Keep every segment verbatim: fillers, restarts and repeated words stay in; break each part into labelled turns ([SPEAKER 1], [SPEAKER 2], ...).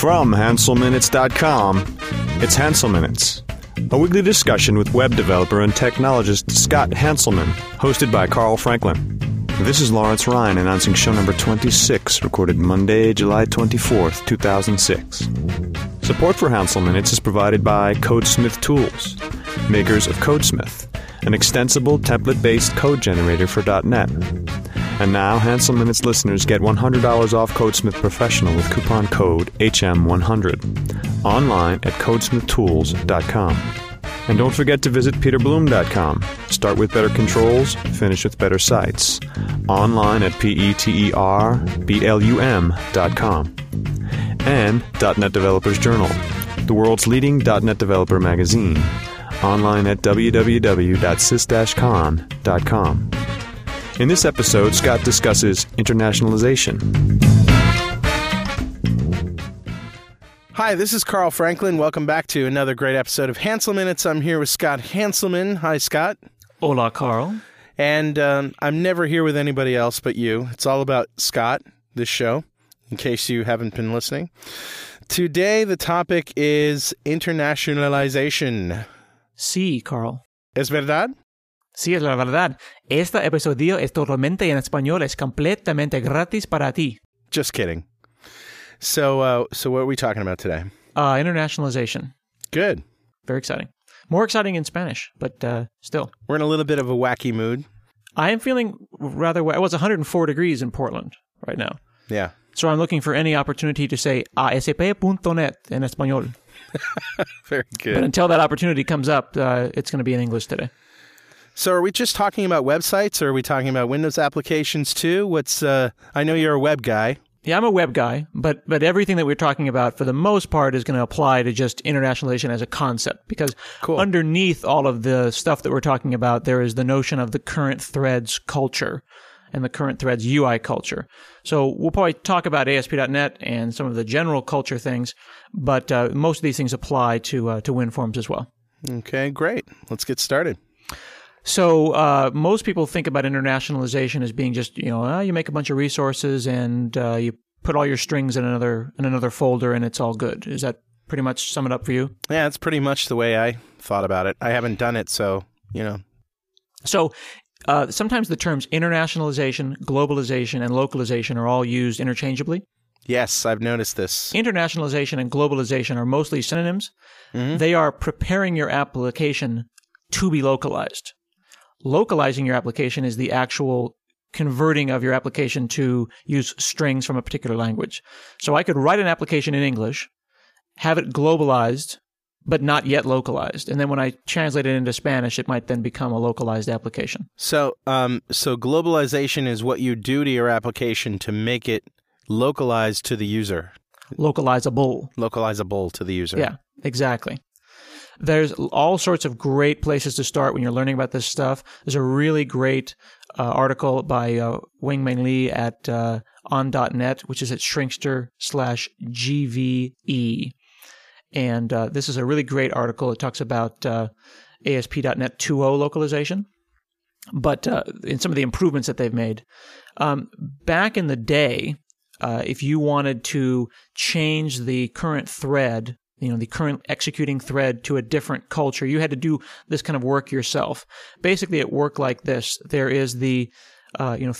[SPEAKER 1] From Hansel Minutes dot com, it's Hansel Minutes, a weekly discussion with web developer and technologist Scott Hanselman, hosted by Carl Franklin. This is Lawrence Ryan announcing show number twenty-six, recorded Monday, July twenty-fourth, two thousand six. Support for Hansel Minutes is provided by Codesmith Tools, makers of Codesmith, an extensible template-based code generator for .NET. And now, Hansel Minutes listeners get one hundred dollars off Codesmith Professional with coupon code H M one hundred, online at codesmith tools dot com. And don't forget to visit peter bloom dot com. Start with better controls, finish with better sites. Online at peter blum dot com. And .NET Developers Journal, the world's leading .NET developer magazine. Online at w w w dot sys dash con dot com. In this episode, Scott discusses internationalization.
[SPEAKER 2] Hi, this is Carl Franklin. Welcome back to another great episode of Hansel Minutes. I'm here with Scott Hanselman. Hi, Scott.
[SPEAKER 3] Hola, Carl.
[SPEAKER 2] And um, I'm never here with anybody else but you. It's all about Scott, this show, in case you haven't been listening. Today, the topic is internationalization.
[SPEAKER 3] Sí, Carl.
[SPEAKER 2] ¿Es verdad?
[SPEAKER 3] Sí, es la verdad. Este episodio es totalmente en español. Es completamente gratis para ti.
[SPEAKER 2] Just kidding. So, uh, so what are we talking about today?
[SPEAKER 3] Uh, internationalization.
[SPEAKER 2] Good.
[SPEAKER 3] Very exciting. More exciting in Spanish, but uh, still.
[SPEAKER 2] We're in a little bit of a wacky mood.
[SPEAKER 3] I am feeling rather... It was one hundred four degrees in Portland right now.
[SPEAKER 2] Yeah.
[SPEAKER 3] So I'm looking for any opportunity to say A S P punto net in español.
[SPEAKER 2] Very good.
[SPEAKER 3] But until that opportunity comes up, uh, it's going to be in English today.
[SPEAKER 2] So are we just talking about websites, or are we talking about Windows applications too? What's uh, I know you're a web guy.
[SPEAKER 3] Yeah, I'm a web guy, but but everything that we're talking about, for the most part, is going to apply to just internationalization as a concept. Because
[SPEAKER 2] cool.
[SPEAKER 3] Underneath all of the stuff that we're talking about, there is the notion of the current threads culture and the current threads U I culture. So we'll probably talk about A S P dot net and some of the general culture things, but uh, most of these things apply to uh, to WinForms as well.
[SPEAKER 2] Okay, great. Let's get started.
[SPEAKER 3] So uh, most people think about internationalization as being just, you know, uh, you make a bunch of resources and uh, you put all your strings in another in another folder and it's all good. Is that pretty much sum it up for you?
[SPEAKER 2] Yeah, that's pretty much the way I thought about it. I haven't done it, so, you know.
[SPEAKER 3] So uh, sometimes the terms internationalization, globalization, and localization are all used interchangeably.
[SPEAKER 2] Yes, I've noticed this.
[SPEAKER 3] Internationalization and globalization are mostly synonyms.
[SPEAKER 2] Mm-hmm.
[SPEAKER 3] They are preparing your application to be localized. Localizing your application is the actual converting of your application to use strings from a particular language. So I could write an application in English, have it globalized, but not yet localized. And then when I translate it into Spanish, it might then become a localized application.
[SPEAKER 2] So, um, so globalization is what you do to your application to make it localized to the user.
[SPEAKER 3] Localizable.
[SPEAKER 2] Localizable to the user.
[SPEAKER 3] Yeah, exactly. There's all sorts of great places to start when you're learning about this stuff. There's a really great uh, article by uh, Weng-Meng Lee at uh, on dot net, which is at Shrinkster slash G V E. And uh, this is a really great article. It talks about uh, A S P dot net two point oh localization, but uh, in some of the improvements that they've made. Um, back in the day, uh, if you wanted to change the current thread, you know, the current executing thread to a different culture, you had to do this kind of work yourself. Basically, it worked like this. There is the, uh, you know,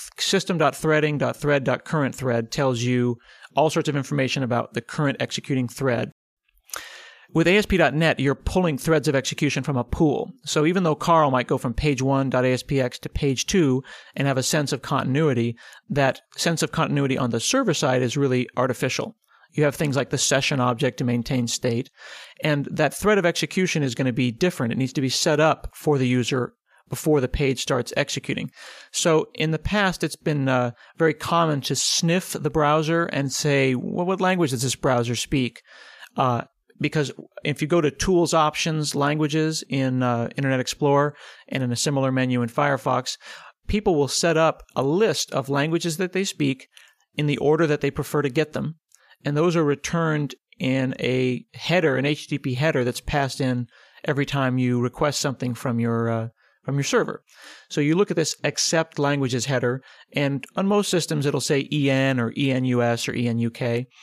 [SPEAKER 3] system.threading.thread.current thread tells you all sorts of information about the current executing thread. With A S P dot net, you're pulling threads of execution from a pool. So even though Carl might go from page one.aspx to page two and have a sense of continuity, that sense of continuity on the server side is really artificial. You have things like the session object to maintain state, and that thread of execution is going to be different. It needs to be set up for the user before the page starts executing. So in the past, it's been uh, very common to sniff the browser and say, well, what language does this browser speak? Uh, because if you go to Tools, Options, Languages in uh, Internet Explorer and in a similar menu in Firefox, people will set up a list of languages that they speak in the order that they prefer to get them. And those are returned in a header, an H T T P header that's passed in every time you request something from your uh, from your server. So you look at this accept languages header, and on most systems it'll say E N or E N U S or E N U K.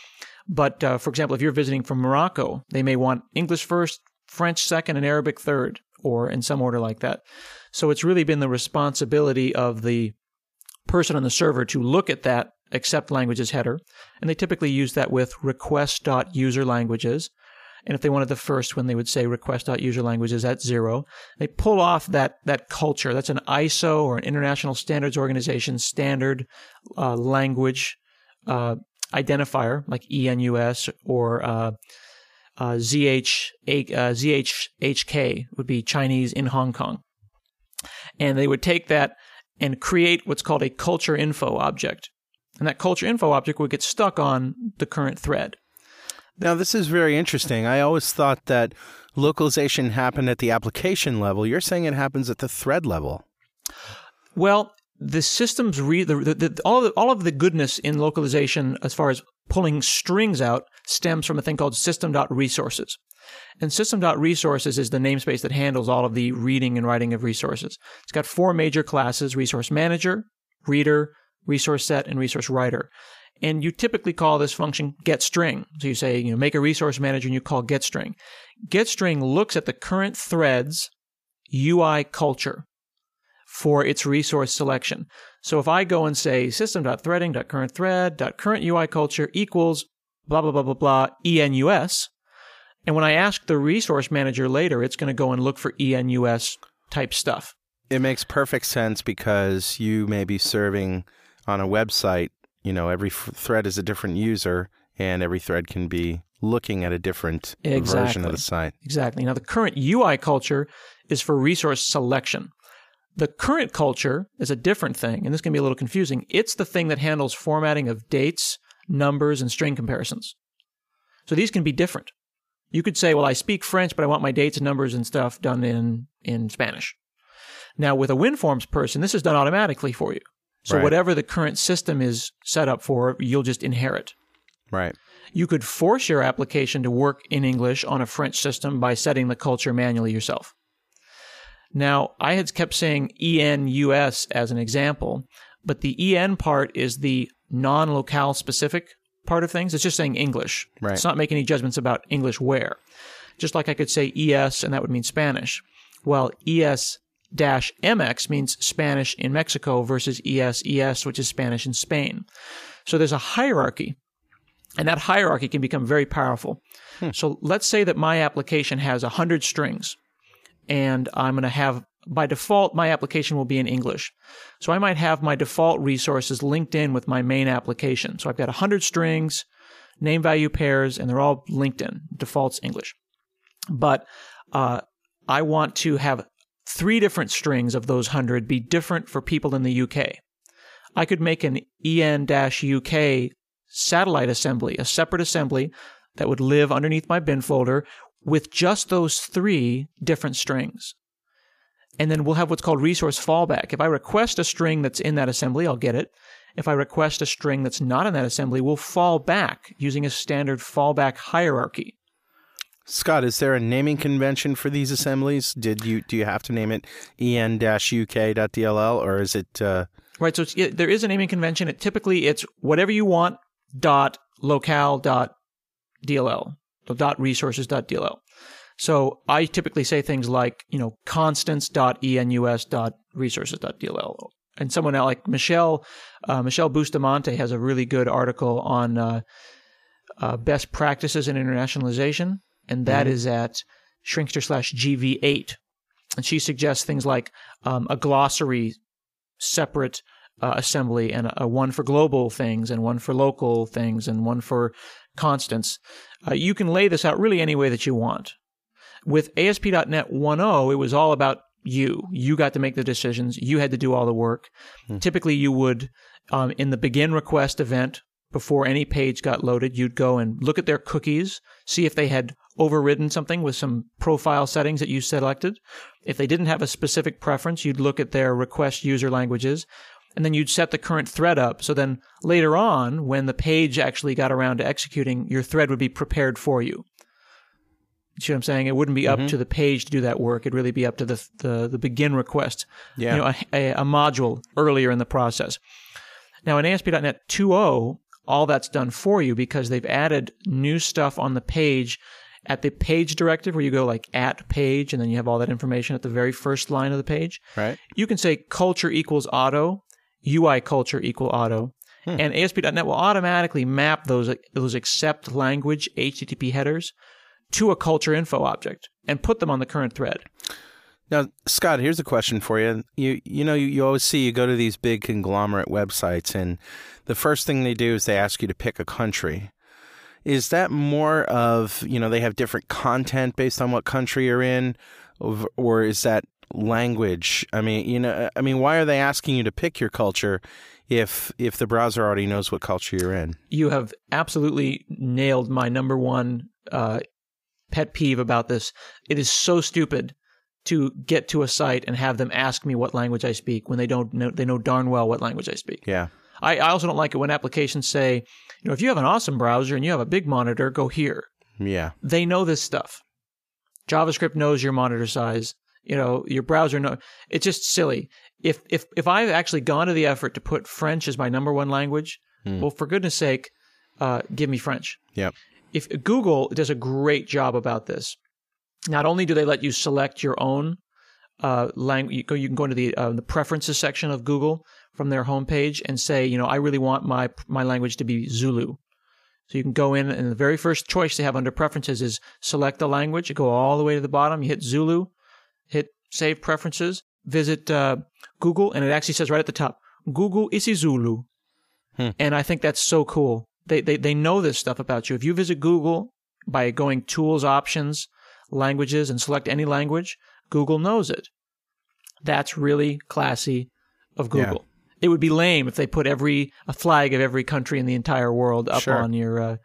[SPEAKER 3] But uh, for example, if you're visiting from Morocco, they may want English first, French second, and Arabic third, or in some order like that. So it's really been the responsibility of the person on the server to look at that accept languages header, and they typically use that with request.userlanguages. And if they wanted the first one, they would say request.userlanguages at zero. They pull off that that culture. That's an I S O or an International Standards Organization standard uh, language uh, identifier, like E N U S or uh, uh, Z H, uh, Z H H K would be Chinese in Hong Kong. And they would take that and create what's called a culture info object. And that culture info object would get stuck on the current thread.
[SPEAKER 2] Now, this is very interesting. I always thought that localization happened at the application level. You're saying it happens at the thread level.
[SPEAKER 3] Well, the systems, re- the, the, the, all, of the, all of the goodness in localization as far as pulling strings out stems from a thing called system.resources. And system.resources is the namespace that handles all of the reading and writing of resources. It's got four major classes: resource manager, reader, resource set, and resource writer. And you typically call this function getString. So you say, you know, make a resource manager and you call getString. GetString looks at the current thread's U I culture for its resource selection. So if I go and say system.threading.currentThread.currentUICulture equals blah, blah, blah, blah, blah, E N U S, and when I ask the resource manager later, it's going to go and look for E N U S type stuff.
[SPEAKER 2] It makes perfect sense because you may be serving on a website. You know, every f- thread is a different user, and every thread can be looking at a different
[SPEAKER 3] exactly.
[SPEAKER 2] version of the site.
[SPEAKER 3] Exactly. Now, the current U I culture is for resource selection. The current culture is a different thing, and this can be a little confusing. It's the thing that handles formatting of dates, numbers, and string comparisons. So these can be different. You could say, well, I speak French, but I want my dates and numbers and stuff done in, in Spanish. Now, with a WinForms person, this is done automatically for you. So
[SPEAKER 2] right.
[SPEAKER 3] whatever the current system is set up for, you'll just inherit.
[SPEAKER 2] Right.
[SPEAKER 3] You could force your application to work in English on a French system by setting the culture manually yourself. Now, I had kept saying E N U S as an example, but the E N part is the non-locale specific part of things. It's just saying English.
[SPEAKER 2] Right.
[SPEAKER 3] It's not making any judgments about English where. Just like I could say E S, and that would mean Spanish. Well, E S dash M X means Spanish in Mexico versus E S E S, which is Spanish in Spain. So there's a hierarchy, and that hierarchy can become very powerful. Hmm. So let's say that my application has one hundred strings, and I'm going to have, by default, my application will be in English. So I might have my default resources linked in with my main application. So I've got one hundred strings, name value pairs, and they're all linked in. Default's English. But uh, I want to have three different strings of those one hundred be different for people in the U K. I could make an E N U K satellite assembly, a separate assembly that would live underneath my bin folder with just those three different strings. And then we'll have what's called resource fallback. If I request a string that's in that assembly, I'll get it. If I request a string that's not in that assembly, we'll fall back using a standard fallback hierarchy.
[SPEAKER 2] Scott, is there a naming convention for these assemblies? Did you do you have to name it E N U K dot D L L, or is it uh...
[SPEAKER 3] right? So it's, it, there is a naming convention. It typically it's whatever you want dot locale dot D L L, dot resources dot D L L. So I typically say things like, you know, constants dot E N U S dot resources dot D L L. And someone else like Michelle uh, Michelle Bustamante has a really good article on uh, uh, best practices in internationalization. And that mm-hmm. is at Shrinkster slash G V eight. And she suggests things like um, a glossary separate uh, assembly and a, a one for global things and one for local things and one for constants. Uh, you can lay this out really any way that you want. With A S P dot net one point oh, it was all about you. You got to make the decisions. You had to do all the work. Mm-hmm. Typically, you would, um, in the begin request event, before any page got loaded, you'd go and look at their cookies, see if they had overridden something with some profile settings that you selected. If they didn't have a specific preference, you'd look at their request user languages, and then you'd set the current thread up. So then later on, when the page actually got around to executing, your thread would be prepared for you. You see what I'm saying? It wouldn't be up mm-hmm. to the page to do that work. It'd really be up to the the, the begin request,
[SPEAKER 2] yeah.
[SPEAKER 3] you know, a, a, a module earlier in the process. Now in A S P dot net two point oh, all that's done for you because they've added new stuff on the page at the page directive where you go like at page and then you have all that information at the very first line of the page.
[SPEAKER 2] Right.
[SPEAKER 3] You can say culture equals auto, U I culture equal auto, hmm. and A S P dot net will automatically map those those accept language H T T P headers to a culture info object and put them on the current thread.
[SPEAKER 2] Now, Scott, here's a question for you. You you know, you, you always see, you go to these big conglomerate websites, and the first thing they do is they ask you to pick a country. Is that more of, you know, they have different content based on what country you're in, or is that language? I mean, you know, I mean, why are they asking you to pick your culture if if the browser already knows what culture you're in?
[SPEAKER 3] You have absolutely nailed my number one uh, pet peeve about this. It is so stupid to get to a site and have them ask me what language I speak when they don't know, they know darn well what language I speak.
[SPEAKER 2] Yeah.
[SPEAKER 3] I, I also don't like it when applications say, you know, if you have an awesome browser and you have a big monitor, go here.
[SPEAKER 2] Yeah.
[SPEAKER 3] They know this stuff. JavaScript knows your monitor size. You know, your browser knows. It's just silly. If if if I've actually gone to the effort to put French as my number one language, mm. well, for goodness sake, uh, give me French.
[SPEAKER 2] Yeah.
[SPEAKER 3] If Google does a great job about this. Not only do they let you select your own uh, language, you, go, you can go into the uh, the preferences section of Google from their homepage and say, you know, I really want my my language to be Zulu. So you can go in, and the very first choice they have under preferences is select the language. You go all the way to the bottom, you hit Zulu, hit Save Preferences, visit uh, Google, and it actually says right at the top, Google isi Zulu. Hmm. And I think that's so cool. They, they they know this stuff about you. If you visit Google by going Tools, Options, Languages, and select any language, Google knows it. That's really classy of Google. Yeah. It would be lame if they put every a flag of every country in the entire world up
[SPEAKER 2] sure.
[SPEAKER 3] on your. Uh,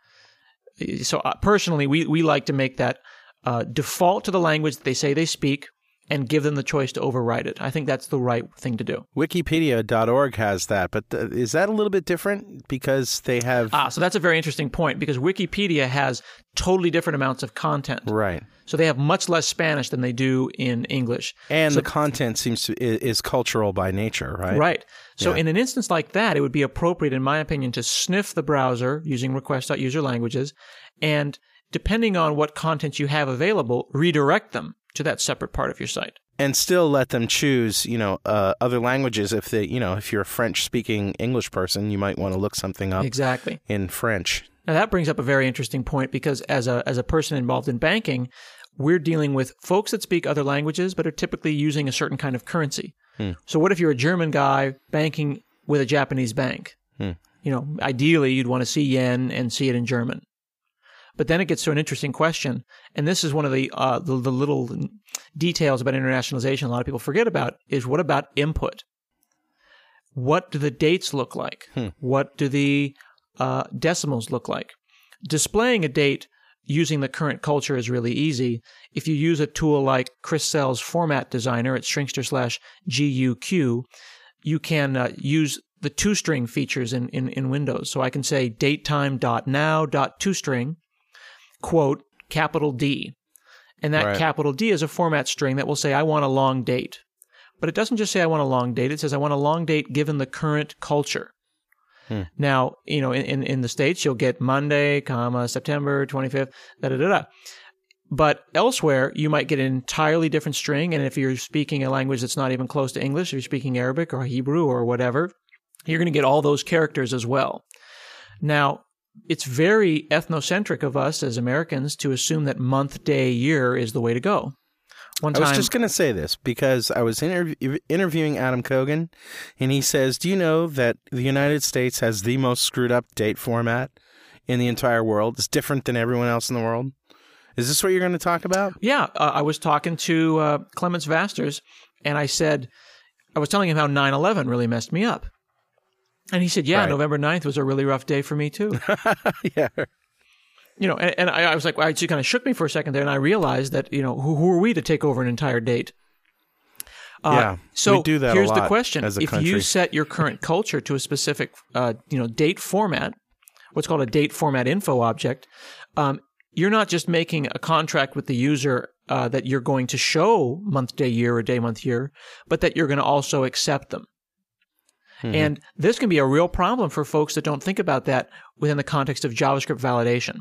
[SPEAKER 3] so uh, personally, we we like to make that uh, default to the language that they say they speak, and give them the choice to override it. I think that's the right thing to do.
[SPEAKER 2] Wikipedia dot org has that, but th- is that a little bit different because they have...
[SPEAKER 3] Ah, so that's a very interesting point, because Wikipedia has totally different amounts of content.
[SPEAKER 2] Right.
[SPEAKER 3] So they have much less Spanish than they do in English.
[SPEAKER 2] And
[SPEAKER 3] so,
[SPEAKER 2] the content seems to is, is cultural by nature, right?
[SPEAKER 3] Right. So
[SPEAKER 2] yeah.
[SPEAKER 3] in an instance like that, it would be appropriate, in my opinion, to sniff the browser using request.userlanguages, and depending on what content you have available, redirect them to that separate part of your site.
[SPEAKER 2] And still let them choose, you know, uh, other languages. If they, you know, if you're a French-speaking English person, you might want to look something up
[SPEAKER 3] exactly
[SPEAKER 2] in French.
[SPEAKER 3] Now that brings up a very interesting point, because as a as a person involved in banking, we're dealing with folks that speak other languages but are typically using a certain kind of currency. Hmm. So what if you're a German guy banking with a Japanese bank? Hmm. You know, ideally you'd want to see yen and see it in German. But then it gets to an interesting question, and this is one of the, uh, the the little details about internationalization a lot of people forget about, is what about input? What do the dates look like? Hmm. What do the uh, decimals look like? Displaying a date using the current culture is really easy. If you use a tool like Chris Sell's Format Designer at Shrinkster slash G U Q, you can uh, use the toString features in, in, in Windows. So I can say datetime.now.toString, quote, capital D. And that
[SPEAKER 2] right. capital
[SPEAKER 3] D is a format string that will say, I want a long date. But it doesn't just say I want a long date. It says I want a long date given the current culture. Hmm. Now, you know, in, in, in the States, you'll get Monday, comma, September twenty-fifth, da-da-da-da. But elsewhere, you might get an entirely different string. And if you're speaking a language that's not even close to English, if you're speaking Arabic or Hebrew or whatever, you're going to get all those characters as well. Now, it's very ethnocentric of us as Americans to assume that month, day, year is the way to go. One time,
[SPEAKER 2] I was just going to say this because I was interv- interviewing Adam Kogan, and he says, do you know that the United States has the most screwed up date format in the entire world? It's different than everyone else in the world. Is this what you're going to talk about?
[SPEAKER 3] Yeah. Uh, I was talking to uh, Clemens Vasters, and I said, I was telling him how nine eleven really messed me up. And he said, yeah, right. November ninth was a really rough day for me, too.
[SPEAKER 2] yeah.
[SPEAKER 3] You know, and, and I, I was like, well, it just kind of shook me for a second there, and I realized that, you know, who, who are we to take over an entire date? Uh,
[SPEAKER 2] yeah,
[SPEAKER 3] so
[SPEAKER 2] we do that
[SPEAKER 3] here's
[SPEAKER 2] a lot
[SPEAKER 3] the question.
[SPEAKER 2] as a
[SPEAKER 3] if
[SPEAKER 2] country.
[SPEAKER 3] you set your current culture to a specific, uh, you know, date format, what's called a date format info object, um, you're not just making a contract with the user uh, that you're going to show month, day, year, or day, month, year, but that you're going to also accept them. Mm-hmm. And this can be a real problem for folks that don't think about that within the context of JavaScript validation.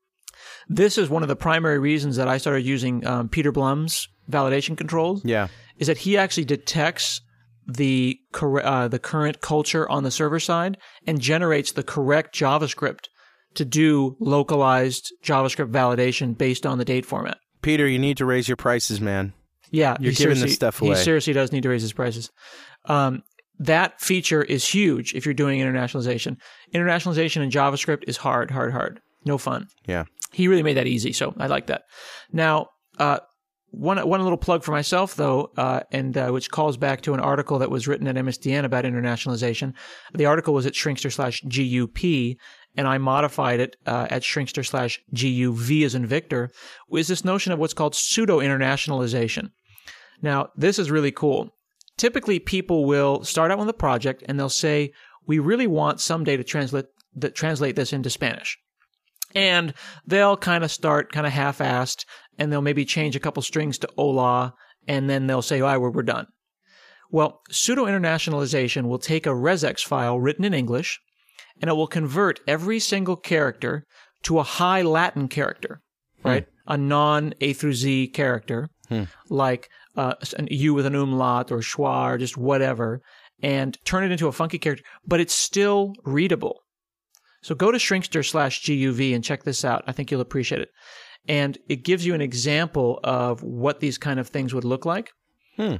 [SPEAKER 3] This is one of the primary reasons that I started using um, Peter Blum's validation controls.
[SPEAKER 2] Yeah.
[SPEAKER 3] Is that he actually detects the cor- uh, the current culture on the server side and generates the correct JavaScript to do localized JavaScript validation based on the date format.
[SPEAKER 2] Peter, you need to raise your prices, man.
[SPEAKER 3] Yeah.
[SPEAKER 2] You're giving this stuff away.
[SPEAKER 3] He seriously does need to raise his prices. Um, that feature is huge if you're doing internationalization. Internationalization in JavaScript is hard, hard, hard. No fun.
[SPEAKER 2] Yeah.
[SPEAKER 3] He really made that easy, so I like that. Now, uh, one one little plug for myself, though, uh, and uh, which calls back to an article that was written at M S D N about internationalization. The article was at Shrinkster slash G U P, and I modified it uh, at Shrinkster slash G U V as in Victor, is this notion of what's called pseudo-internationalization. Now, this is really cool. Typically, people will start out with a project, and they'll say, we really want someday to translate, that translate this into Spanish. And they'll kind of start kind of half-assed, and they'll maybe change a couple strings to hola, and then they'll say, all right, we're, we're done. Well, pseudo-internationalization will take a regex file written in English, and it will convert every single character to a high Latin character, right? Hmm. A non-A through Z character, hmm. like uh, an U with an umlaut or schwa or just whatever, and turn it into a funky character, but it's still readable. So go to Shrinkster slash G U V and check this out. I think you'll appreciate it. And it gives you an example of what these kind of things would look like. Hmm.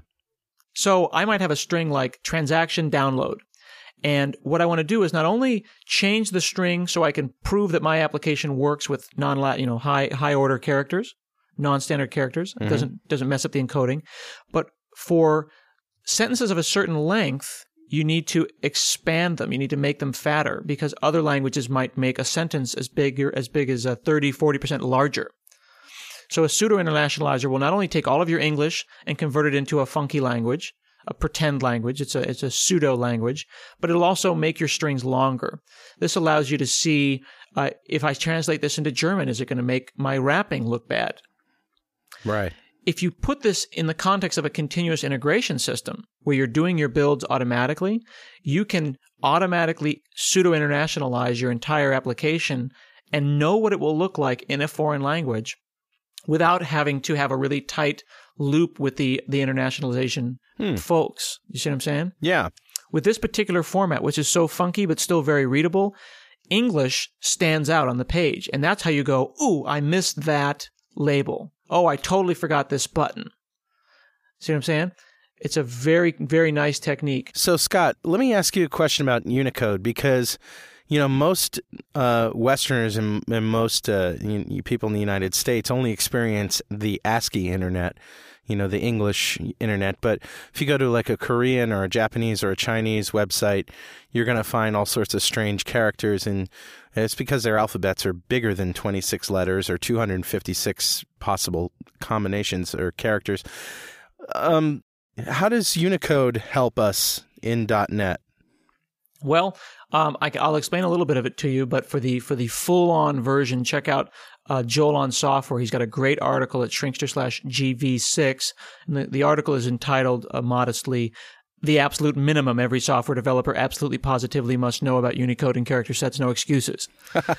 [SPEAKER 3] So I might have a string like transaction download. And what I want to do is not only change the string so I can prove that my application works with non-Latin, you know, high high order characters, non-standard characters. Mm-hmm. It doesn't doesn't mess up the encoding. But for sentences of a certain length, you need to expand them. You need to make them fatter because other languages might make a sentence as big or as big as a thirty, forty percent larger. So a pseudo-internationalizer will not only take all of your English and convert it into a funky language, a pretend language, it's a it's a pseudo language, but it'll also make your strings longer. This allows you to see uh, if I translate this into German, is it going to make my wrapping look bad?
[SPEAKER 2] Right.
[SPEAKER 3] If you put this in the context of a continuous integration system where you're doing your builds automatically, you can automatically pseudo-internationalize your entire application and know what it will look like in a foreign language without having to have a really tight loop with the, the internationalization hmm. folks. You see what I'm saying?
[SPEAKER 2] Yeah.
[SPEAKER 3] With this particular format, which is so funky but still very readable, English stands out on the page. And that's how you go, ooh, I missed that label. Oh, I totally forgot this button. See what I'm saying? It's a very, very nice technique.
[SPEAKER 2] So, Scott, let me ask you a question about Unicode because, you know, most uh, Westerners and, and most uh, you, people in the United States only experience the ASCII internet, you know, the English internet. But if you go to like a Korean or a Japanese or a Chinese website, you're going to find all sorts of strange characters. And it's because their alphabets are bigger than twenty-six letters or two hundred fifty-six possible combinations or characters. Um, how does Unicode help us in .NET?
[SPEAKER 3] Well, um, I, I'll explain a little bit of it to you, but for the for the full-on version, check out uh, Joel on Software. He's got a great article at Shrinkster slash G V six, and the, the article is entitled uh, modestly, "The Absolute Minimum Every Software Developer Absolutely Positively Must Know About Unicode and Character Sets, No Excuses."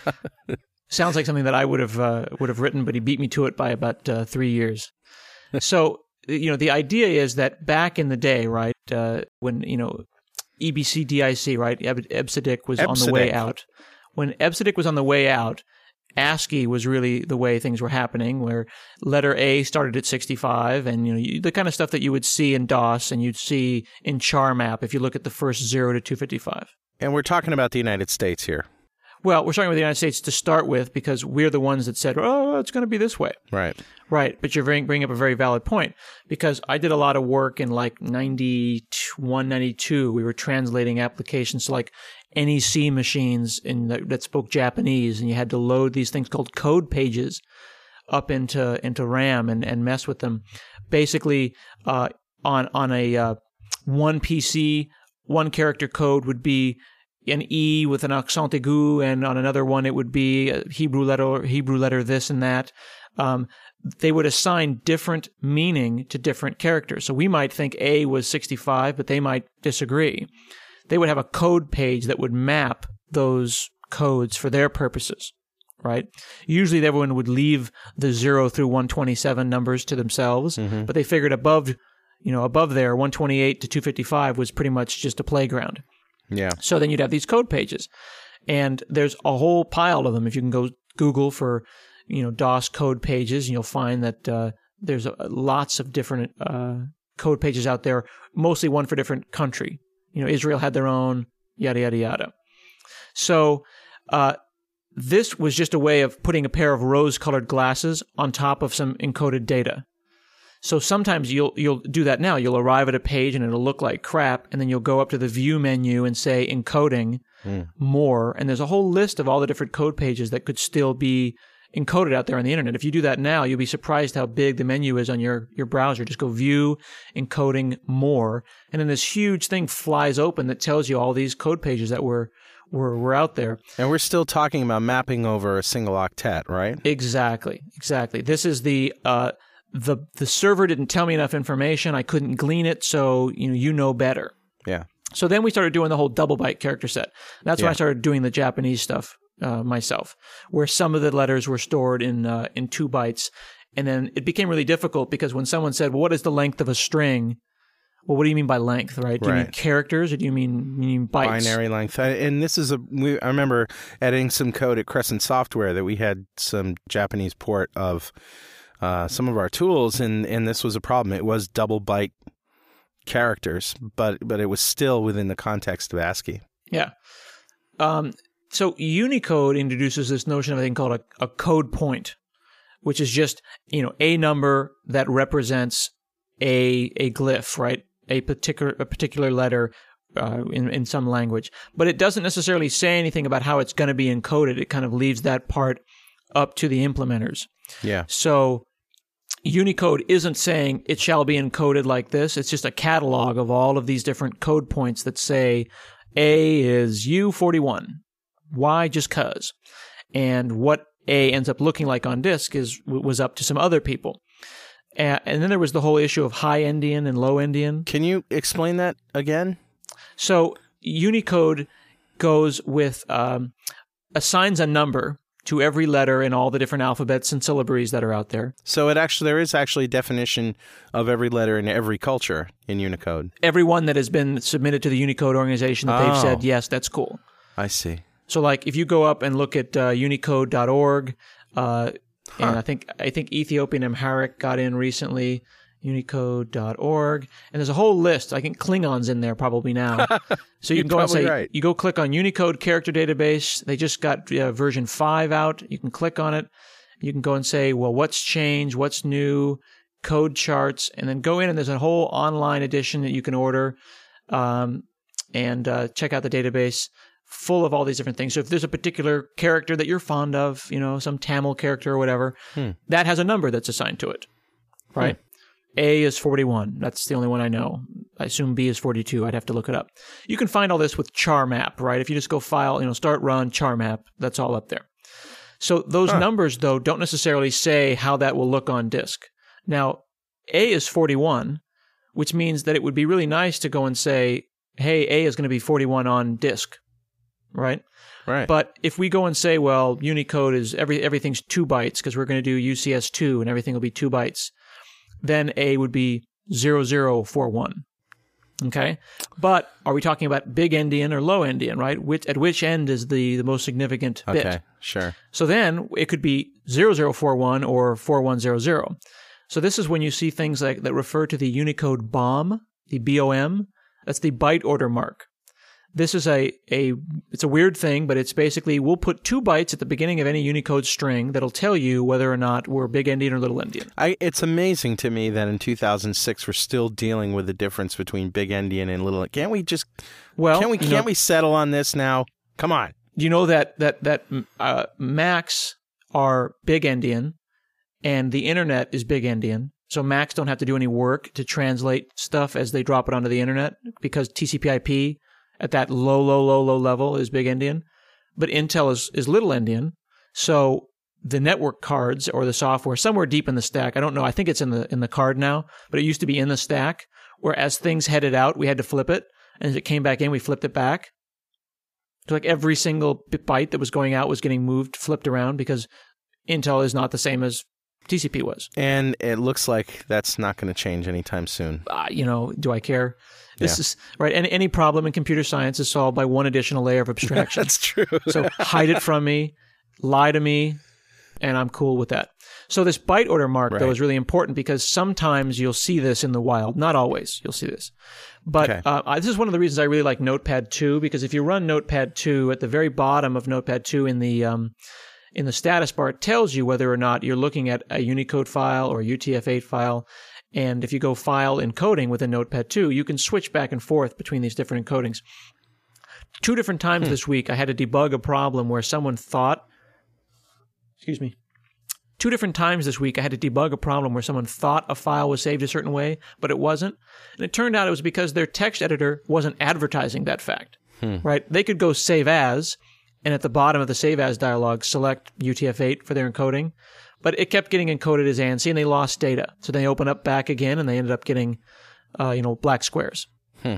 [SPEAKER 3] Sounds like something that I would have uh, would have written, but he beat me to it by about uh, three years. So, you know, the idea is that back in the day, right, uh, when, you know, E B C D I C, right? Eb- EBCDIC was
[SPEAKER 2] EBCDIC.
[SPEAKER 3] on the way out. When EBCDIC was on the way out, ASCII was really the way things were happening, where letter A started at sixty-five, and you know you, the kind of stuff that you would see in DOS and you'd see in CharMap if you look at the first zero to two fifty-five.
[SPEAKER 2] And we're talking about the United States here.
[SPEAKER 3] Well, we're starting with the United States to start with because we're the ones that said, oh, it's going to be this way.
[SPEAKER 2] Right.
[SPEAKER 3] Right. But you're bringing up a very valid point because I did a lot of work in like ninety-one, ninety-two. We were translating applications to like N E C machines in the, that spoke Japanese, and you had to load these things called code pages up into into RAM and, and mess with them. Basically, uh, on on a uh, one P C, one character code would be an E with an accent aigu, and on another one it would be a Hebrew letter, Hebrew letter this and that. Um, they would assign different meaning to different characters. So we might think A was sixty-five, but they might disagree. they would have a code page that would map those codes for their purposes, right? Usually everyone would leave the zero through one twenty-seven numbers to themselves, mm-hmm. but they figured above, you know, above there, one twenty-eight to two fifty-five was pretty much just a playground.
[SPEAKER 2] Yeah.
[SPEAKER 3] So then you'd have these code pages. And there's a whole pile of them. If you can go Google for, you know, DOS code pages, you'll find that uh, there's uh, lots of different uh, code pages out there, mostly one for different country. You know, Israel had their own, yada, yada, yada. So uh, this was just a way of putting a pair of rose-colored glasses on top of some encoded data. So sometimes you'll you'll do that now. You'll arrive at a page and it'll look like crap, and then you'll go up to the View menu and say Encoding mm. More, and there's a whole list of all the different code pages that could still be encoded out there on the internet. If you do that now, you'll be surprised how big the menu is on your, your browser. Just go View, Encoding More, and then this huge thing flies open that tells you all these code pages that were were, were out there.
[SPEAKER 2] And we're still talking about mapping over a single octet, right?
[SPEAKER 3] Exactly, exactly. This is the... Uh, The the server didn't tell me enough information. I couldn't glean it, so you know you know better.
[SPEAKER 2] Yeah.
[SPEAKER 3] So then we started doing the whole double byte character set. That's
[SPEAKER 2] yeah.
[SPEAKER 3] when I started doing the Japanese stuff uh, myself, where some of the letters were stored in uh, in two bytes, and then it became really difficult because when someone said, "Well, what is the length of a string?" Well, what do you mean by length, right? Do
[SPEAKER 2] right.
[SPEAKER 3] you mean characters or do you mean, you mean bytes?
[SPEAKER 2] Binary length. And this is a. We, I remember editing some code at Crescent Software that we had some Japanese port of. Uh, some of our tools, and, and this was a problem. It was double byte characters, but but it was still within the context of ASCII.
[SPEAKER 3] Yeah. Um, so Unicode introduces this notion of a thing called a, a code point, which is just you know a number that represents a a glyph, right? A particular a particular letter uh, in in some language, but it doesn't necessarily say anything about how it's going to be encoded. It kind of leaves that part up to the implementers.
[SPEAKER 2] Yeah.
[SPEAKER 3] So Unicode isn't saying it shall be encoded like this. It's just a catalog of all of these different code points that say A is U forty-one, Y just cuz. And what A ends up looking like on disk is was up to some other people. And then there was the whole issue of high endian and low endian.
[SPEAKER 2] Can you explain that again?
[SPEAKER 3] So Unicode goes with um, assigns a number to every letter in all the different alphabets and syllabaries that are out there.
[SPEAKER 2] So it actually there is actually a definition of every letter in every culture in Unicode.
[SPEAKER 3] Every one that has been submitted to the Unicode organization that
[SPEAKER 2] oh.
[SPEAKER 3] they've said, yes, that's cool.
[SPEAKER 2] I see.
[SPEAKER 3] So like if you go up and look at uh, unicode dot org, uh, huh. and I think I think Ethiopian Amharic got in recently, unicode dot org, and there's a whole list. I think Klingon's in there probably now. So you can go and say,
[SPEAKER 2] right.
[SPEAKER 3] you go click on Unicode Character Database. They just got uh, version five out. You can click on it. You can go and say, well, what's changed? What's new? Code charts, and then go in and there's a whole online edition that you can order um, and uh, check out the database full of all these different things. So if there's a particular character that you're fond of, you know, some Tamil character or whatever, hmm. that has a number that's assigned to it, right? Hmm. A is forty-one. That's the only one I know. I assume B is forty-two. I'd have to look it up. You can find all this with CharMap, right? If you just go file, you know, start, run, CharMap, that's all up there. So those huh. numbers, though, don't necessarily say how that will look on disk. Now, A is forty-one, which means that it would be really nice to go and say, hey, A is going to be forty-one on disk, right?
[SPEAKER 2] Right.
[SPEAKER 3] But if we go and say, well, Unicode is every everything's two bytes because we're going to do U C S two and everything will be two bytes, then A would be zero zero four one. Okay? But are we talking about big endian or low endian, right? Which, at which end is the, the most significant bit?
[SPEAKER 2] Okay, sure.
[SPEAKER 3] So then it could be zero zero four one or four one zero zero. So this is when you see things like that refer to the Unicode B O M, the B O M. That's the byte order mark. This is a, a it's a weird thing, but it's basically we'll put two bytes at the beginning of any Unicode string that'll tell you whether or not we're big endian or little endian.
[SPEAKER 2] I, it's amazing to me that in two thousand six we're still dealing with the difference between big endian and little. Can't we just well can't we can't know, we settle on this now? Come on.
[SPEAKER 3] You know that that that uh, Macs are big endian. And the internet is big endian, so Macs don't have to do any work to translate stuff as they drop it onto the internet because T C P I P at that low, low, low, low level is big endian. But Intel is, is little endian, so the network cards or the software somewhere deep in the stack, I don't know, I think it's in the in the card now, but it used to be in the stack, where as things headed out, we had to flip it. And as it came back in, we flipped it back. So like every single byte that was going out was getting moved, flipped around, because Intel is not the same as T C P was.
[SPEAKER 2] And it looks like that's not going to change anytime soon.
[SPEAKER 3] Uh, you know, do I care? This
[SPEAKER 2] Yeah.
[SPEAKER 3] is right. Any, any problem in computer science is solved by one additional layer of abstraction.
[SPEAKER 2] That's true.
[SPEAKER 3] So hide it from me, lie to me, and I'm cool with that. So this byte order mark,
[SPEAKER 2] Right.
[SPEAKER 3] though, is really important because sometimes you'll see this in the wild. Not always you'll see this. But
[SPEAKER 2] Okay.
[SPEAKER 3] uh, I- this is one of the reasons I really like Notepad two, because if you run Notepad two, at the very bottom of Notepad two in the um, in the status bar, it tells you whether or not you're looking at a Unicode file or a U T F eight file. And if you go file encoding within Notepad two, you can switch back and forth between these different encodings. Two different times
[SPEAKER 2] Hmm.
[SPEAKER 3] this week, I had to debug a problem where someone thought, excuse me, two different times this week, I had to debug a problem where someone thought a file was saved a certain way, but it wasn't. And it turned out it was because their text editor wasn't advertising that fact, right? They could go save as, and at the bottom of the save as dialog, select U T F eight for their encoding, but it kept getting encoded as A N C and they lost data. So they opened up back again and they ended up getting, uh, you know, black squares.
[SPEAKER 2] Hmm.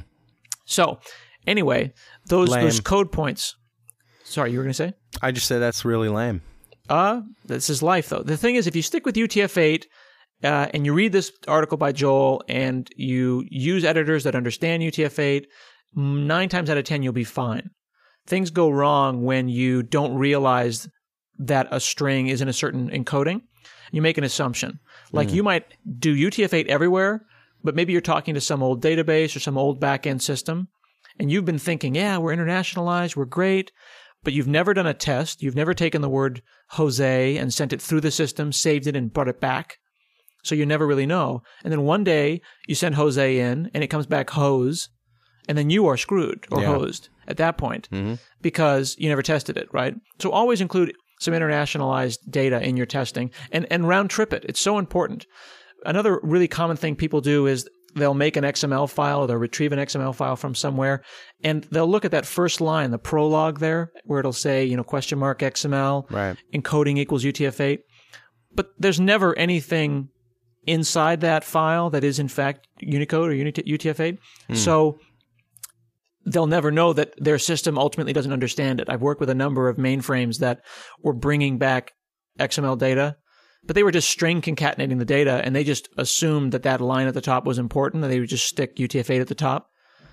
[SPEAKER 3] So anyway, those,
[SPEAKER 2] Lame.
[SPEAKER 3] those code points. Sorry, you were going to say?
[SPEAKER 2] I just said that's really lame.
[SPEAKER 3] Uh, this is life, though. The thing is, if you stick with U T F eight uh, and you read this article by Joel and you use editors that understand U T F eight, nine times out of ten, you'll be fine. Things go wrong when you don't realize that a string is in a certain encoding. You make an assumption. Like
[SPEAKER 2] Mm.
[SPEAKER 3] you might do U T F eight everywhere, but maybe you're talking to some old database or some old back-end system, and you've been thinking, yeah, we're internationalized, we're great, but you've never done a test. You've never taken the word Jose and sent it through the system, saved it, and brought it back. So you never really know. And then one day you send Jose in and it comes back hose, and then you are screwed or
[SPEAKER 2] Yeah.
[SPEAKER 3] hosed at that point
[SPEAKER 2] Mhm.
[SPEAKER 3] because you never tested it, right? So always include some internationalized data in your testing and, and round trip it. It's so important. Another really common thing people do is they'll make an X M L file or they'll retrieve an X M L file from somewhere and they'll look at that first line, the prologue there, where it'll say, you know, question mark X M L,
[SPEAKER 2] Right.
[SPEAKER 3] encoding equals U T F eight. But there's never anything inside that file that is in fact Unicode or U T F eight. So they'll never know that their system ultimately doesn't understand it. I've worked with a number of mainframes that were bringing back X M L data, but they were just string concatenating the data, and they just assumed that that line at the top was important, and they would just stick U T F eight at the top.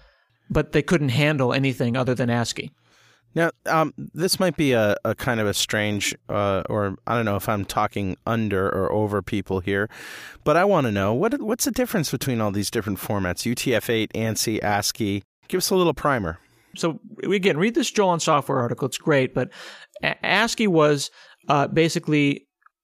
[SPEAKER 3] But they couldn't handle anything other than ASCII.
[SPEAKER 2] Now, um, this might be a, a kind of a strange, uh, or I don't know if I'm talking under or over people here, but I want to know, what what's the difference between all these different formats, U T F eight, ANSI, ASCII? Give us a little primer.
[SPEAKER 3] So again, read this Joel on Software article. It's great, but A- ASCII was uh, basically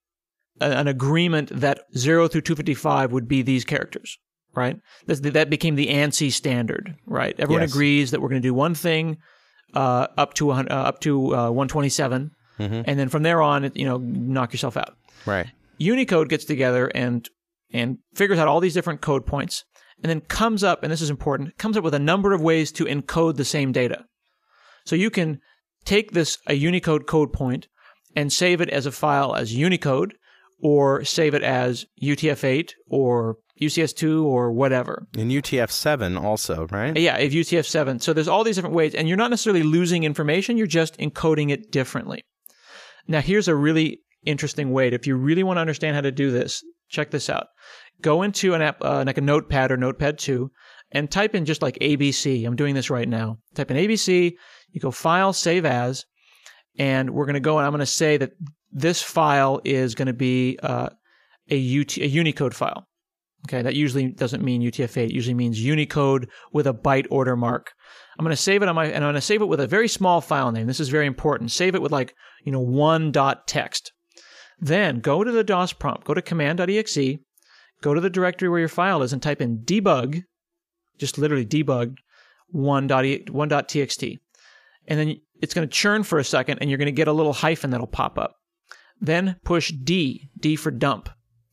[SPEAKER 3] a, an agreement that zero through two fifty-five would be these characters, right? That's, that became the ANSI standard, right? Everyone
[SPEAKER 2] Yes.
[SPEAKER 3] agrees that we're going to do one thing uh, up to uh, up to uh, one twenty-seven,
[SPEAKER 2] Mm-hmm.
[SPEAKER 3] and then from there on, you know, knock yourself out.
[SPEAKER 2] Right.
[SPEAKER 3] Unicode gets together and and figures out all these different code points, and then comes up, and this is important, comes up with a number of ways to encode the same data. So you can take this, a Unicode code point, and save it as a file as Unicode, or save it as U T F eight, or U C S two, or whatever.
[SPEAKER 2] And U T F seven also, right?
[SPEAKER 3] Yeah, if U T F seven. So there's all these different ways, and you're not necessarily losing information, you're just encoding it differently. Now, here's a really interesting way to, if you really want to understand how to do this, check this out. Go into an app, uh, like a Notepad or Notepad two, and type in just like A B C. I'm doing this right now. Type in A B C, you go File, Save As, and we're going to go and I'm going to say that this file is going to be uh, a, U T, a Unicode file. Okay, that usually doesn't mean U T F eight. It usually means Unicode with a byte order mark. I'm going to save it on my, and I'm going to save it with a very small file name. This is very important. Save it with like, you know, one dot text. Then go to the DOS prompt, go to command dot E X E, go to the directory where your file is and type in debug, just literally debug one dot t x t. And then it's going to churn for a second and you're going to get a little hyphen that'll pop up. Then push D, D for dump.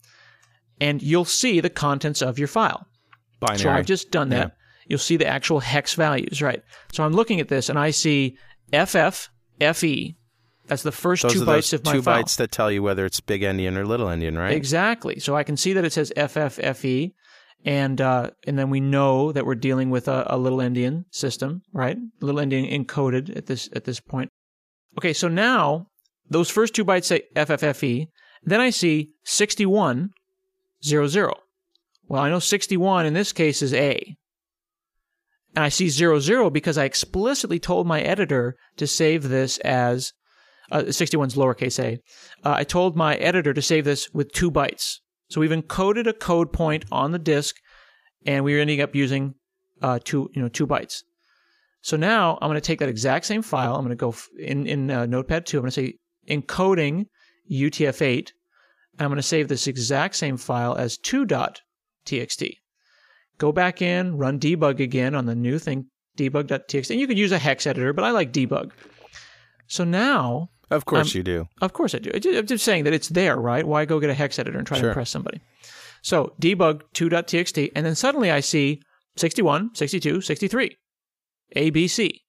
[SPEAKER 3] And you'll see the contents of your file.
[SPEAKER 2] Binary.
[SPEAKER 3] So I've just done that.
[SPEAKER 2] Yeah.
[SPEAKER 3] You'll see the actual hex values, right? So I'm looking at this and I see F F, F E. That's the first
[SPEAKER 2] Those
[SPEAKER 3] two
[SPEAKER 2] are
[SPEAKER 3] bytes
[SPEAKER 2] those
[SPEAKER 3] of my
[SPEAKER 2] two
[SPEAKER 3] file.
[SPEAKER 2] bytes that tell you whether it's big endian or little endian, right?
[SPEAKER 3] Exactly. So I can see that it says F F F E, And uh, and then we know that we're dealing with a, a little endian system, right? Little endian encoded at this at this point. Okay, so now those first two bytes say F F F E. Then I see sixty-one zero zero. Well, I know sixty-one in this case is A. And I see zero zero because I explicitly told my editor to save this as uh, sixty-one is lowercase a. Uh, I told my editor to save this with two bytes. So we've encoded a code point on the disk, and we're ending up using uh, two, you know, two bytes. So now I'm going to take that exact same file. I'm going to go f- in in uh, Notepad two. I'm going to say encoding U T F eight, and I'm going to save this exact same file as two dot T X T. Go back in, run debug again on the new thing, debug dot T X T. And you could use a hex editor, but I like debug. So now...
[SPEAKER 2] Of course
[SPEAKER 3] I'm,
[SPEAKER 2] you do.
[SPEAKER 3] Of course I do. I'm just saying that it's there, right? Why go get a hex editor and try
[SPEAKER 2] Sure.
[SPEAKER 3] to impress somebody? So debug two dot T X T, and then suddenly I see sixty-one, sixty-two, sixty-three, A, B, C.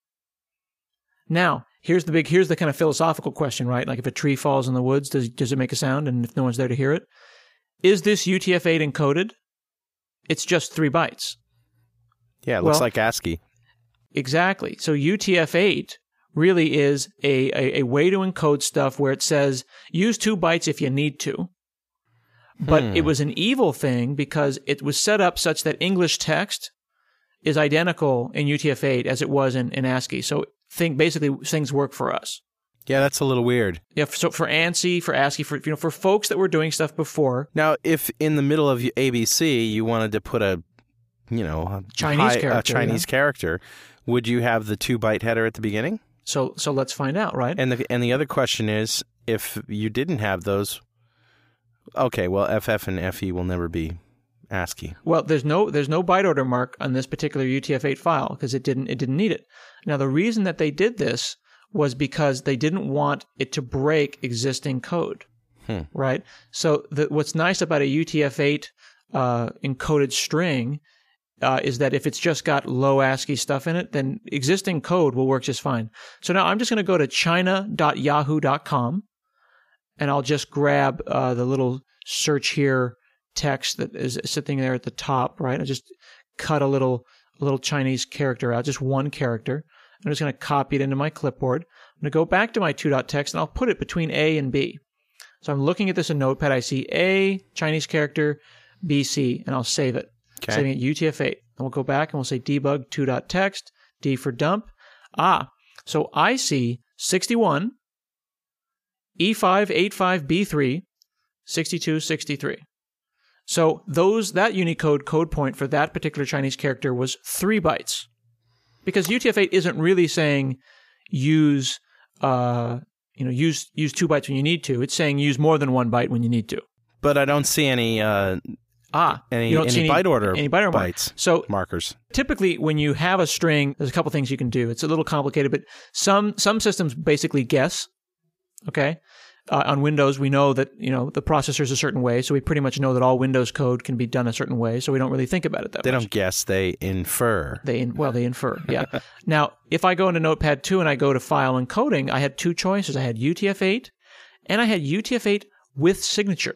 [SPEAKER 3] Now, here's the big, here's the kind of philosophical question, right? Like if a tree falls in the woods, does, does it make a sound? And if no one's there to hear it? Is this U T F eight encoded? It's just three bytes.
[SPEAKER 2] Yeah, it looks
[SPEAKER 3] Well,
[SPEAKER 2] like ASCII.
[SPEAKER 3] Exactly. So U T F eight really is a, a, a way to encode stuff where it says use two bytes if you need to. But
[SPEAKER 2] Hmm.
[SPEAKER 3] it was an evil thing because it was set up such that English text is identical in U T F eight as it was in, in ASCII. So think basically things work for us.
[SPEAKER 2] Yeah, that's a little weird.
[SPEAKER 3] Yeah, so for ANSI, for ASCII, for you know, for folks that were doing stuff before,
[SPEAKER 2] Now, if in the middle of A B C you wanted to put a, you know, a
[SPEAKER 3] Chinese
[SPEAKER 2] high-
[SPEAKER 3] character,
[SPEAKER 2] a Chinese
[SPEAKER 3] yeah.
[SPEAKER 2] character, would you have the two byte header at the beginning?
[SPEAKER 3] so so let's find out, right?
[SPEAKER 2] And the and the other question is, if you didn't have those, okay, well, F F and F E will never be ASCII.
[SPEAKER 3] Well, there's no there's no byte order mark on this particular U T F eight file because it didn't it didn't need it. Now the reason that they did this was because they didn't want it to break existing code,
[SPEAKER 2] Hmm.
[SPEAKER 3] right? So the, what's nice about a U T F eight uh, encoded string uh, is that if it's just got low ASCII stuff in it, then existing code will work just fine. So now I'm just going to go to china dot yahoo dot com, and I'll just grab uh, the little search here text that is sitting there at the top, right? I just cut a little a little Chinese character out, just one character. I'm just going to copy it into my clipboard. I'm going to go back to my two dot text, and I'll put it between A and B. So I'm looking at this in Notepad. I see A, Chinese character, B, C, and I'll save it.
[SPEAKER 2] Okay.
[SPEAKER 3] Saving it U T F eight. And we'll go back and we'll say debug two dot text, D for dump. Ah, so I see sixty-one, E five eighty-five B three, sixty-two sixty-three. So those that Unicode code point for that particular Chinese character was three bytes. Because U T F eight isn't really saying use uh, you know, use use two bytes when you need to. It's saying use more than one byte when you need to.
[SPEAKER 2] But I don't see any uh,
[SPEAKER 3] Ah,
[SPEAKER 2] any,
[SPEAKER 3] you don't
[SPEAKER 2] any
[SPEAKER 3] see
[SPEAKER 2] byte order
[SPEAKER 3] any byte order mark.
[SPEAKER 2] bytes
[SPEAKER 3] So
[SPEAKER 2] markers.
[SPEAKER 3] typically, when you have a string, there's a couple things you can do. It's a little complicated, but some some systems basically guess. Okay, uh, on Windows, we know that you know the processor's a certain way, so we pretty much know that all Windows code can be done a certain way. So we don't really think about it that
[SPEAKER 2] They
[SPEAKER 3] much.
[SPEAKER 2] don't guess; they infer.
[SPEAKER 3] They in, well, they infer. Yeah. Now, if I go into Notepad two and I go to File Encoding, I had two choices. I had U T F eight, and I had U T F eight with signature.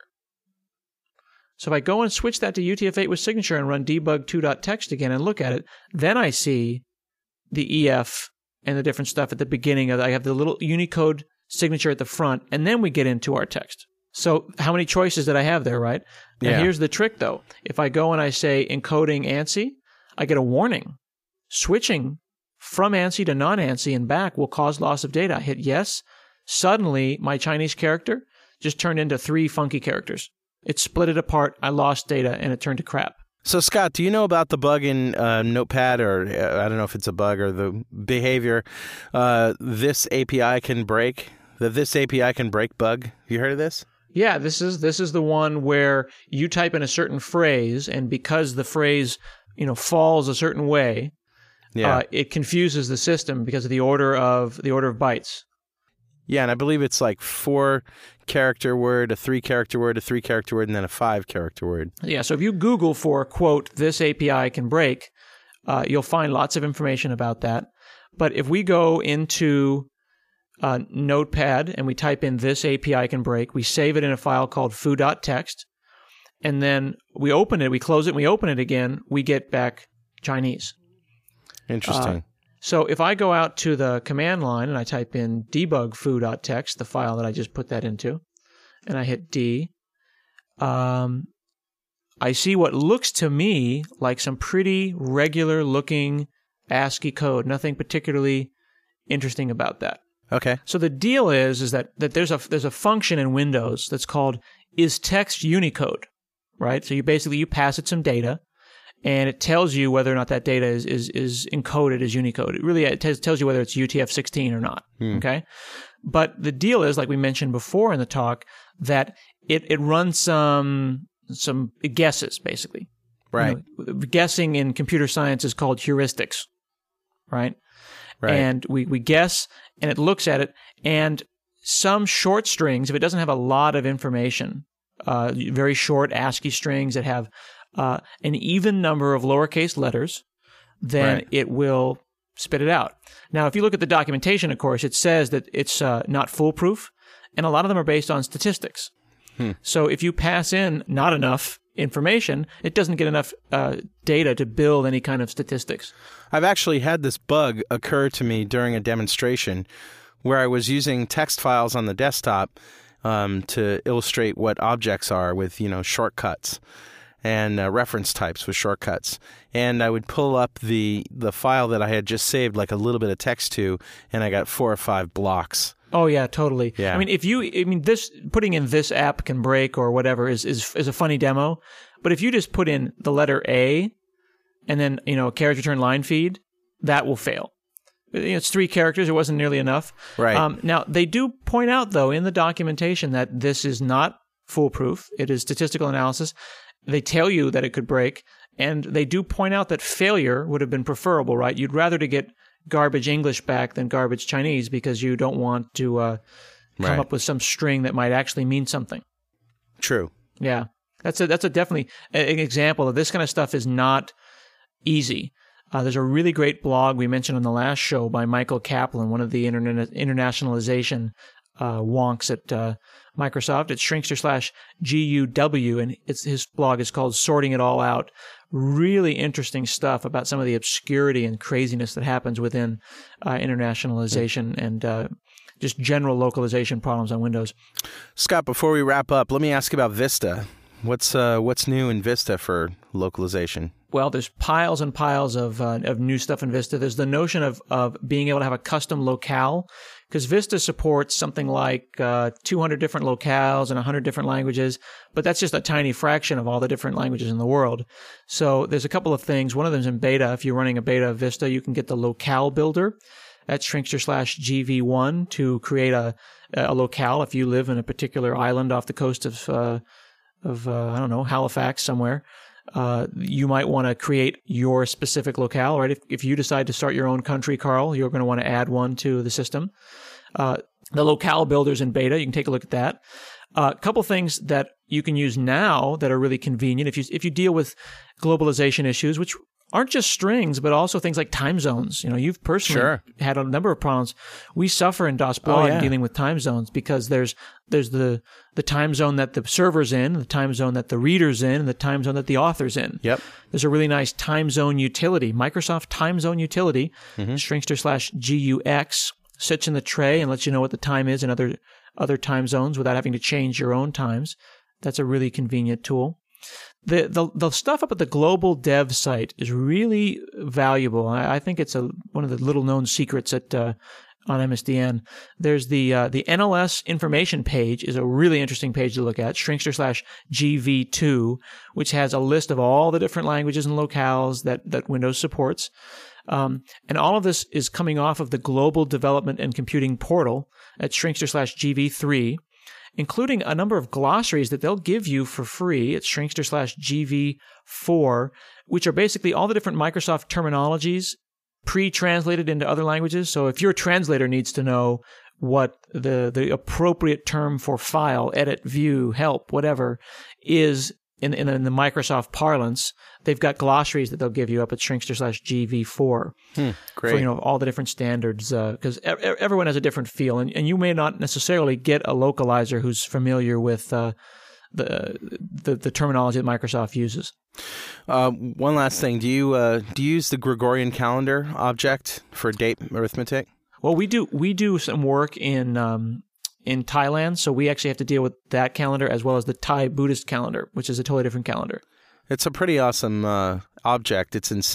[SPEAKER 3] So if I go and switch that to U T F eight with signature and run debug two dot text again and look at it, then I see the E F and the different stuff at the beginning of it. I have the little Unicode signature at the front, and then we get into our text. So how many choices did I have there, right? And
[SPEAKER 2] Yeah.
[SPEAKER 3] here's the trick, though. If I go and I say encoding ANSI, I get a warning. Switching from ANSI to non-ANSI and back will cause loss of data. I hit yes. Suddenly, my Chinese character just turned into three funky characters. It split it apart. I lost data, and it turned to crap.
[SPEAKER 2] So, Scott, do you know about the bug in uh, Notepad, or uh, I don't know if it's a bug or the behavior uh, this A P I can break? The this A P I can break bug. Have you heard of this?
[SPEAKER 3] Yeah, this is this is the one where you type in a certain phrase, and because the phrase, you know, falls a certain way,
[SPEAKER 2] Yeah,
[SPEAKER 3] uh, it confuses the system because of the order of the order of bytes.
[SPEAKER 2] yeah, and I believe it's like four character word, a three character word, a three character word, and then a five character word.
[SPEAKER 3] Yeah, so if you Google for, quote, this A P I can break, uh, you'll find lots of information about that. But if we go into uh, Notepad and we type in this A P I can break, we save it in a file called foo dot text, and then we open it, we close it, and we open it again, we get back Chinese.
[SPEAKER 2] Interesting.
[SPEAKER 3] Uh, so if I go out to the command line and I type in debug foo.txt, the file that I just put that into, and I hit D, um, I see what looks to me like some pretty regular looking ASCII code. Nothing particularly interesting about that.
[SPEAKER 2] Okay.
[SPEAKER 3] So the deal is is that, that there's a there's a function in Windows that's called isText Unicode, right? So you basically you pass it some data, and it tells you whether or not that data is is, is encoded as Unicode. It really it t- tells you whether it's U T F sixteen or not. Hmm. Okay. But the deal is, like we mentioned before in the talk, that it it runs some some guesses basically.
[SPEAKER 2] Right.
[SPEAKER 3] You know, guessing in computer science is called heuristics, right?
[SPEAKER 2] Right.
[SPEAKER 3] And we, we guess, and it looks at it, and some short strings, if it doesn't have a lot of information, uh, very short ASCII strings that have uh, an even number of lowercase letters, then
[SPEAKER 2] right.
[SPEAKER 3] it will spit it out. Now, if you look at the documentation, of course, it says that it's uh, not foolproof, and a lot of them are based on statistics. Hmm. So if you pass in not enough information, it doesn't get enough uh, data to build any kind of statistics.
[SPEAKER 2] I've actually had this bug occur to me during a demonstration where I was using text files on the desktop um, to illustrate what objects are with, you know, shortcuts and uh, reference types with shortcuts. And I would pull up the, the file that I had just saved like a little bit of text to, and I got four or five blocks.
[SPEAKER 3] Oh yeah, totally.
[SPEAKER 2] Yeah.
[SPEAKER 3] I mean, if you, I mean, this putting in this app can break or whatever is is is a funny demo. But if you just put in the letter A, and then you know carriage return line feed, that will fail. You know, it's three characters; it wasn't nearly enough.
[SPEAKER 2] Right.
[SPEAKER 3] Um, now they do point out though in the documentation that this is not foolproof. It is statistical analysis. They tell you that it could break, and they do point out that failure would have been preferable. Right? You'd rather to get garbage English back than garbage Chinese because you don't want to uh, come
[SPEAKER 2] right.
[SPEAKER 3] up with some string that might actually mean something.
[SPEAKER 2] True.
[SPEAKER 3] Yeah, that's a that's a definitely an example of this kind of stuff is not easy. Uh, there's a really great blog we mentioned on the last show by Michael Kaplan, one of the internet internationalization uh, wonks at uh, Microsoft. It's shrinkster slash G U W, and it's his blog is called Sorting It All Out. Really interesting stuff about some of the obscurity and craziness that happens within uh, internationalization and uh, just general localization problems on Windows.
[SPEAKER 2] Scott, before we wrap up, let me ask about Vista. What's uh, what's new in Vista for localization?
[SPEAKER 3] Well, there's piles and piles of uh, of new stuff in Vista. There's the notion of of being able to have a custom locale, because Vista supports something like uh, two hundred different locales and one hundred different languages, but that's just a tiny fraction of all the different languages in the world. So there's a couple of things. One of them is in beta. If you're running a beta of Vista, you can get the locale builder at shrinkster slash G V one to create a a locale if you live in a particular island off the coast of uh, of uh, I don't know, Halifax somewhere. Uh, you might want to create your specific locale, right? If, if you decide to start your own country, Carl, you're going to want to add one to the system. Uh, the locale builder's in beta. You can take a look at that. A uh, couple things that you can use now that are really convenient if you if you deal with globalization issues, which aren't just strings, but also things like time zones. You know, you've personally
[SPEAKER 2] Sure.
[SPEAKER 3] had a number of problems. We suffer in DOS Blog
[SPEAKER 2] Oh, yeah.
[SPEAKER 3] dealing with time zones because there's there's the the time zone that the server's in, the time zone that the reader's in, and the time zone that the author's in.
[SPEAKER 2] Yep.
[SPEAKER 3] There's a really nice time zone utility, Microsoft time zone utility,
[SPEAKER 2] Mm-hmm.
[SPEAKER 3] shrinkster slash G U X, sits in the tray and lets you know what the time is in other other time zones without having to change your own times. That's a really convenient tool. The, the the stuff up at the global dev site is really valuable. I, I think it's a one of the little known secrets at uh, on M S D N. There's the uh, the N L S information page is a really interesting page to look at. Shrinkster slash G V two, which has a list of all the different languages and locales that that Windows supports. Um, and all of this is coming off of the Global Development and Computing portal at shrinkster slash G V three. Including a number of glossaries that they'll give you for free at shrinkster slash G V four, which are basically all the different Microsoft terminologies pre-translated into other languages. So if your translator needs to know what the, the appropriate term for file, edit, view, help, whatever, is in, in, in the Microsoft parlance, they've got glossaries that they'll give you up at shrinkster slash G V four.
[SPEAKER 2] Hmm, great.
[SPEAKER 3] For, you know, all the different standards, because uh, e- everyone has a different feel, and, and you may not necessarily get a localizer who's familiar with uh, the the, the terminology that Microsoft uses.
[SPEAKER 2] Uh, one last thing: do you uh, do you use the Gregorian calendar object for date arithmetic?
[SPEAKER 3] Well, we do we do some work in um, in Thailand, so we actually have to deal with that calendar as well as the Thai Buddhist calendar, which is a totally different calendar.
[SPEAKER 2] It's a pretty awesome uh, object. It's in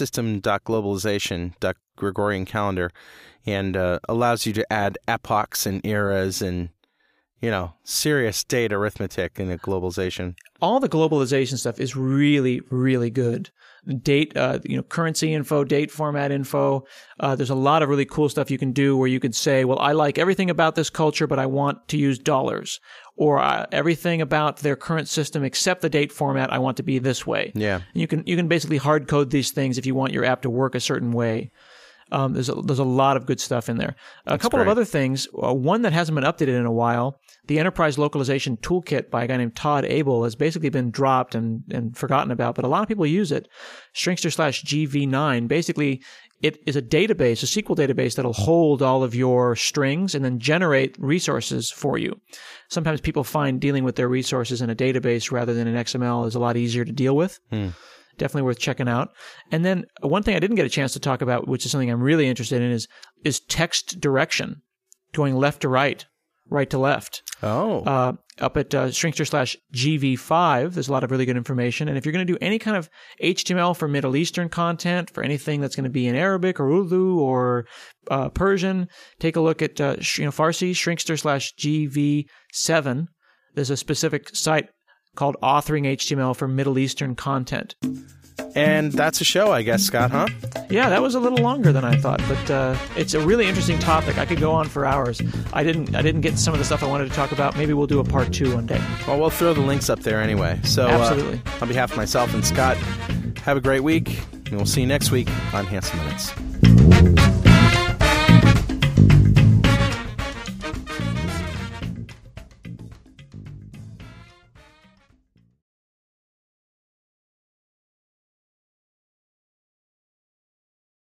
[SPEAKER 2] system.globalization.Gregorian calendar, and uh, allows you to add epochs and eras and, you know, serious date arithmetic in a globalization.
[SPEAKER 3] All the globalization stuff is really, really good. Date, uh, you know, currency info, date format info. Uh, there's a lot of really cool stuff you can do where you could say, well, I like everything about this culture, but I want to use dollars. Or uh, everything about their current system except the date format, I want to be this way.
[SPEAKER 2] Yeah.
[SPEAKER 3] And you can you can basically hard code these things if you want your app to work a certain way. Um, there's a, there's a lot of good stuff in there. A
[SPEAKER 2] That's
[SPEAKER 3] couple
[SPEAKER 2] great.
[SPEAKER 3] of other things. Uh, one that hasn't been updated in a while, the Enterprise Localization Toolkit by a guy named Todd Abel has basically been dropped and, and forgotten about, but a lot of people use it. Shrinkster slash G V nine. Basically, it is a database, a S Q L database that'll hold all of your strings and then generate resources for you. Sometimes people find dealing with their resources in a database rather than in X M L is a lot easier to deal with.
[SPEAKER 2] Hmm.
[SPEAKER 3] Definitely worth checking out. And then one thing I didn't get a chance to talk about, which is something I'm really interested in, is is text direction, going left to right, right to left.
[SPEAKER 2] Oh.
[SPEAKER 3] Uh, up at uh, Shrinkster slash G V five, there's a lot of really good information. And if you're going to do any kind of H T M L for Middle Eastern content, for anything that's going to be in Arabic or Urdu or uh, Persian, take a look at uh, you know Farsi, Shrinkster slash G V seven. There's a specific site called Authoring H T M L for Middle Eastern Content.
[SPEAKER 2] And that's a show, I guess, Scott, huh?
[SPEAKER 3] Yeah, that was a little longer than I thought, but uh, it's a really interesting topic. I could go on for hours. I didn't I didn't get some of the stuff I wanted to talk about. Maybe we'll do a part two one day.
[SPEAKER 2] Well, we'll throw the links up there anyway. So,
[SPEAKER 3] Absolutely.
[SPEAKER 2] Uh, on behalf of myself and Scott, have a great week, and we'll see you next week on Handsome Minutes.